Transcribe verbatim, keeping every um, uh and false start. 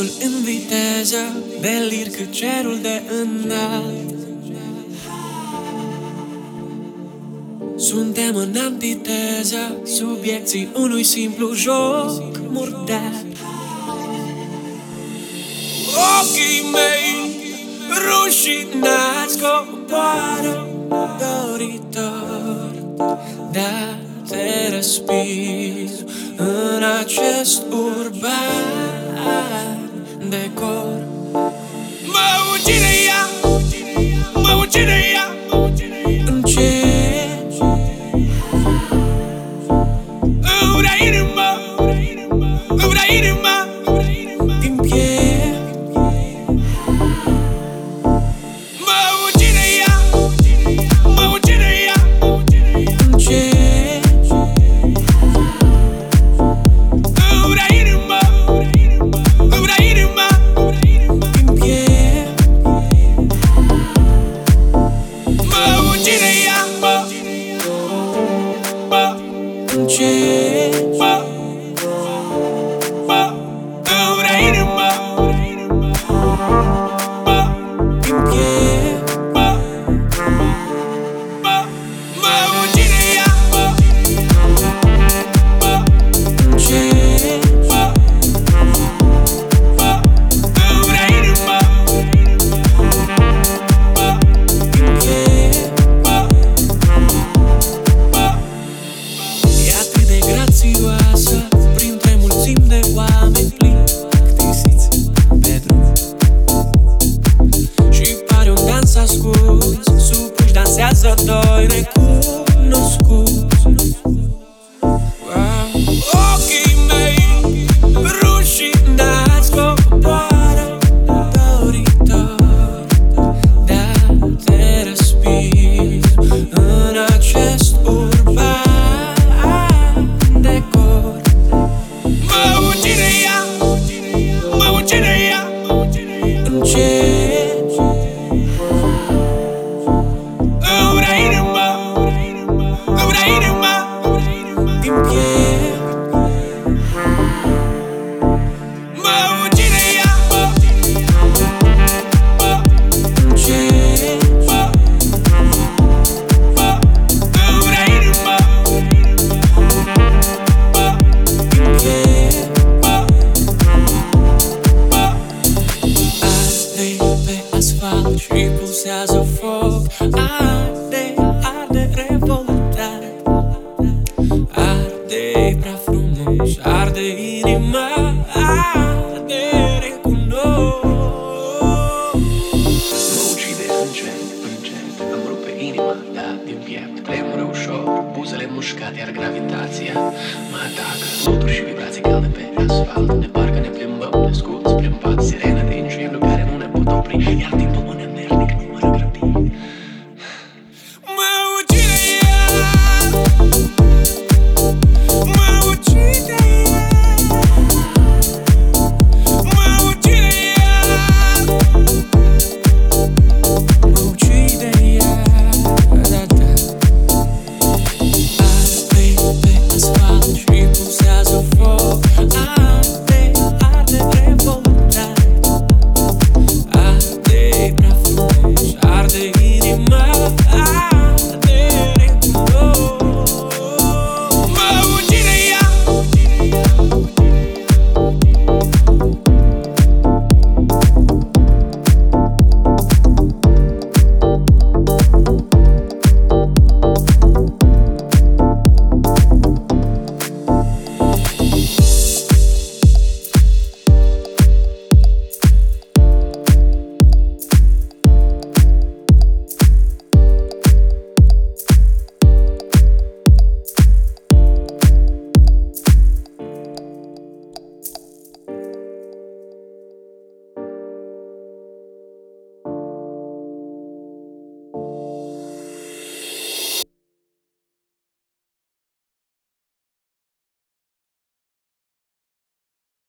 Totul în viteză, delir cât cerul de înalt. Suntem în antiteză, subiecții unui simplu joc murdar. Ochii mei rușinați coboară doritor, dar te respir în acest urban decor. Mă ucide ea, mă ucide ea, încet. Îmi vrea inima, îmi vrea inima din piept. Mă ucide ea, mă ucide ea, încet. Îmi vrea inima, îmi vrea inima din piept. Mă ucide ea, mă, mă, încet. Mă, mă, îmi vrea inima, mă, din piept. Mă, mă, mă ucide ea, mă, mă, încet. Mă, mă, îmi vrea inima, mă, din piept. Mă, mă, e atât de grațioasă printre mulțimi de oameni plictisiți pe drum. Și pare un dans ascuns, supuși dansează doi necunoscuți. Wow. Ochii mei rușinați coboară doritor, dar te respir în acest urban decor. Mă ucide ea, mă ucide ea, încet. Îmi vrea inima, îmi vrea inima din piept. Mă ucide ea, mă, mă, încet. Mă, mă, îmi vrea inima, mă, din piept. Mă, mă, arde pe asfalt și pulsează foc. Arde, arde revoltat. Arde prea frumos, arde inima, arde recunosc. Mă ucide încet, încet, îmi rupe inima, da, din piept. Tremură ușor, buzele mușcate, iar gravitația mă atacă. Fluturi și vibrații calde pe asfalt, de parcă ne plimbăm, ne scuți prin pat, sirene de incendiu care nu ne pot opri, iar timpul mă ne